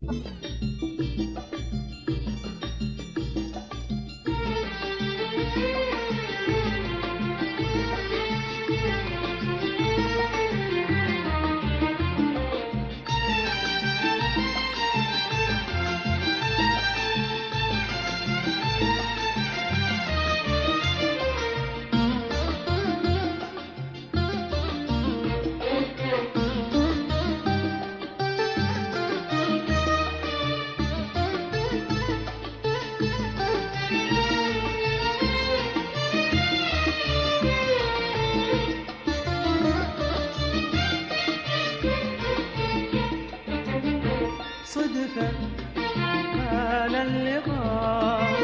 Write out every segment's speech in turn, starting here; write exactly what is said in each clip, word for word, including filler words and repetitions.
صدفة كان اللقاء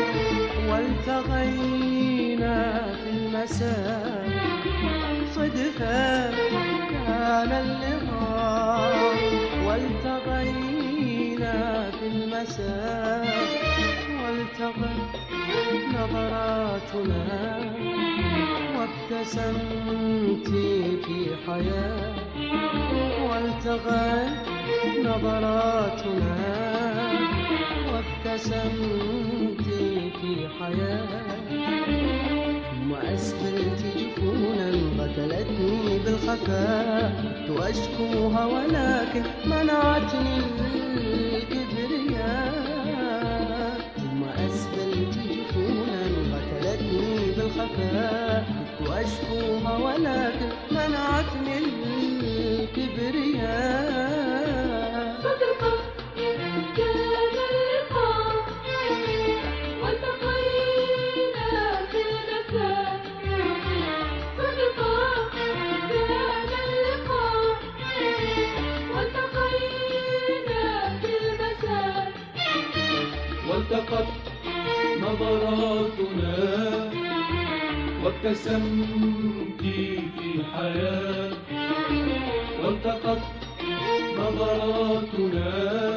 والتقينا في المساء. صدفة كان اللقاء والتقينا في المساء. والتقت نظراتنا وابتسمت في حياة. والتقت نظراتنا وابتسمت في حياة. ثم أسفلت جفونا قتلتني بالخفاء. كنت أشكوها ولكن منعتني الكبرياء. ثم أسفلت جفونا قتلتني بالخفاء. كنت أشكوها ولكن منعتني الكبرياء. صدفة كان اللقاء والتقينا في المساء. صدفة كان اللقاء والتقينا في المساء. والتقت نظراتنا وابتسمت في حياة. والتقت نظراتنا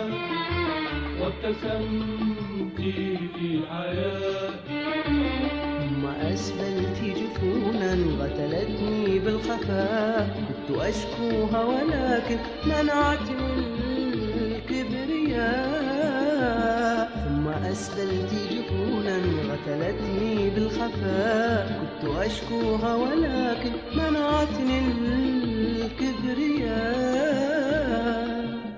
وابتسمت في حياة. ثم أسفلت جفونا قتلتني بالخفاء. كنت أشكوها ولكن منعتني الكبرياء. ثم أسفلت جفونا قتلتني بالخفاء. كنت أشكوها ولكن منعتني الكبرياء.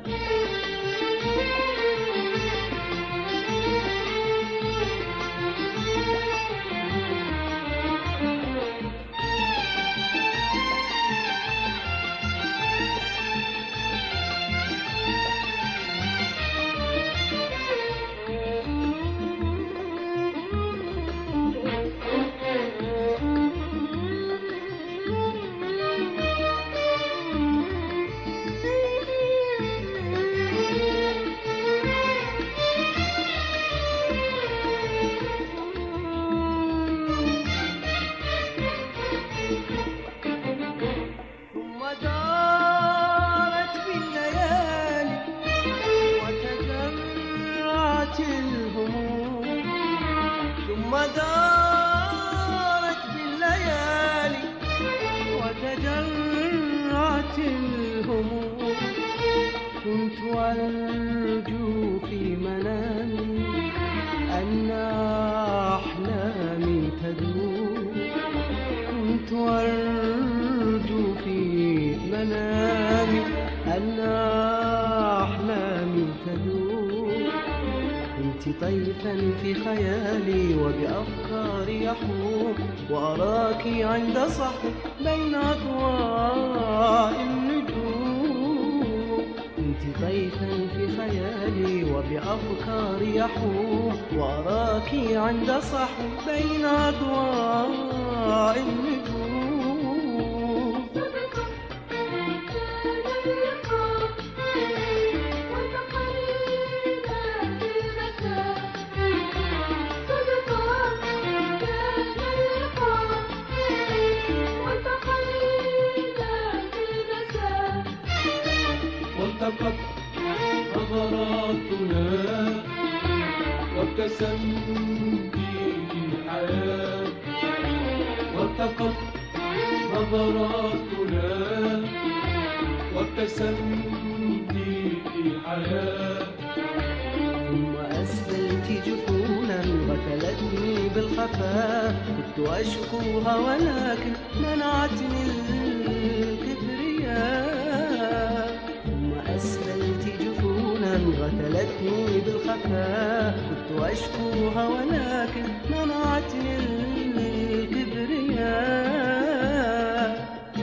ثم دارت بالليالي وتجرعت الهموم. كنت أرجو في منامي أن أحلامي تدوم. كنت أرجو في منامي أن أحلامي تدوم. كنت طيفا في خيالي وبأفكاري يحوم. وأراك عند صحو بين أضواء النجوم. كنت طيفا في خيالي وبأفكاري يحوم. وأراك عند صحو بين أضواء النجوم. والتقت نظراتنا وابتسمت في حياة. والتقت نظراتنا وابتسمت في حياة. بالخفاء، كنت أشكوها ولكن منعتني الكبرياء. ثم أسبلت جفونا غتلتني بالخفاء، كنت أشكوها ولكن منعتني الكبرياء.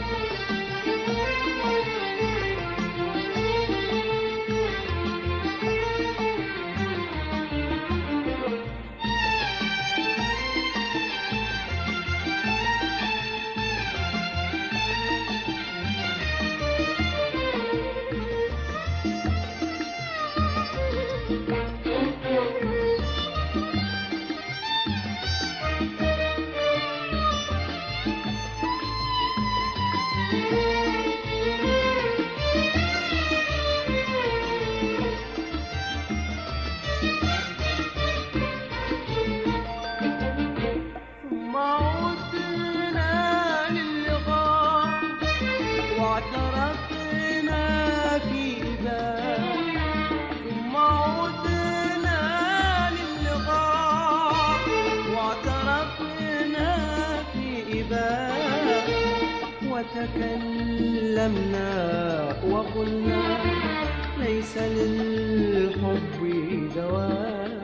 وتكلمنا وقلنا ليس للحب دواء.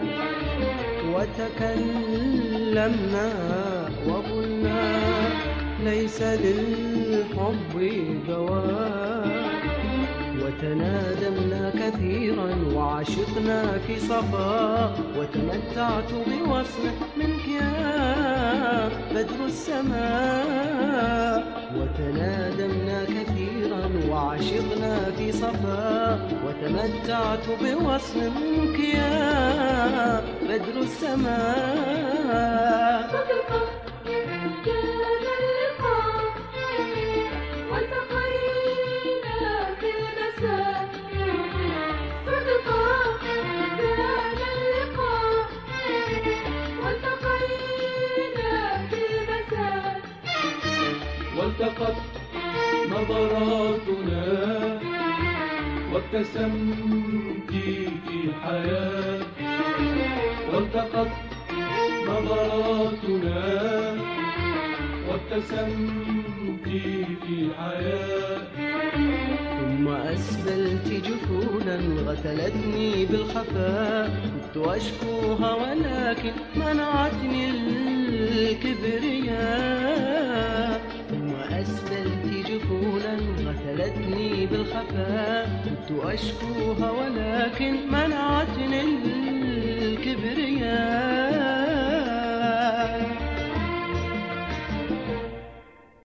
وتكلمنا وقلنا ليس للحب دواء. وتنادمنا كثيرا وعشقنا في صفاء، وتمتعت بوصل منك يا بدر السماء. وتنادمنا كثيرا وعشقنا في صفاء، وتمتعت بوصل منك يا بدر السماء. والتقت نظراتنا وابتسمت في حياة. والتقت نظراتنا وابتسمت في حياة. ثم أسبلت جفونا غتلتني بالخفاء، كنت أشكوها ولكن منعتني الكبرياء. ثم أسبلت جفونا غتلتني بالخفاء، كنت أشكوها ولكن منعتني